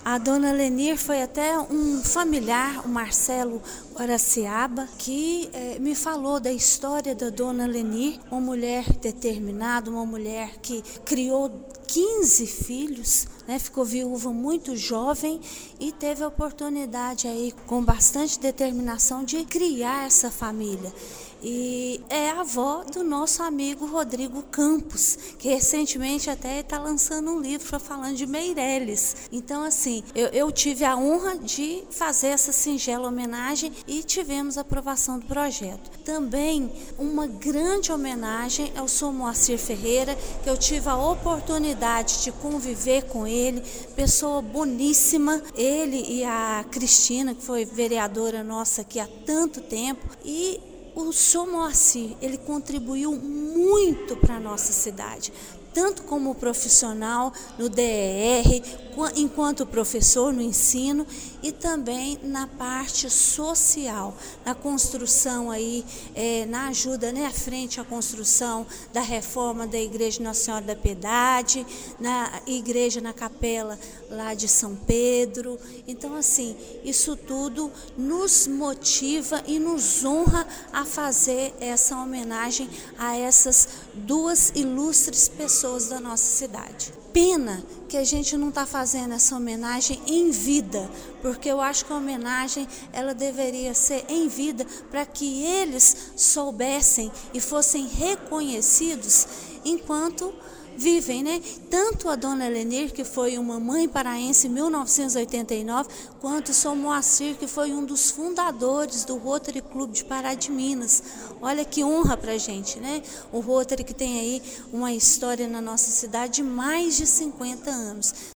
A dona Lenir foi até um familiar, o Marcelo Guaraciaba, que me falou da história da dona Lenir, uma mulher determinada, uma mulher que criou 15 filhos, né, ficou viúva muito jovem e teve a oportunidade aí, com bastante determinação, de criar essa família. E é a avó do nosso amigo Rodrigo Campos, que recentemente até está lançando um livro falando de Meireles. Então, assim, eu tive a honra de fazer essa singela homenagem e tivemos a aprovação do projeto. Também uma grande homenagem ao Sr. Moacir Ferreira, que eu tive a oportunidade de conviver com ele, pessoa boníssima, ele e a Cristina, que foi vereadora nossa aqui há tanto tempo, e o Sr. Moacir, ele contribuiu muito para a nossa cidade, tanto como profissional no DER, enquanto professor no ensino e também na parte social, na construção aí, na ajuda, né, à frente à construção da reforma da Igreja Nossa Senhora da Piedade, na igreja, na capela lá de São Pedro. Então, assim, isso tudo nos motiva e nos honra a fazer essa homenagem a essas duas ilustres pessoas da nossa cidade. Pena que a gente não está fazendo essa homenagem em vida, porque eu acho que a homenagem ela deveria ser em vida para que eles soubessem e fossem reconhecidos enquanto vivem, né? Tanto a dona Lenir, que foi uma mãe paraense em 1989, quanto o Sr. Moacir, que foi um dos fundadores do Rotary Clube de Pará de Minas. Olha que honra pra gente, né? O Rotary que tem aí uma história na nossa cidade de mais de 50 anos.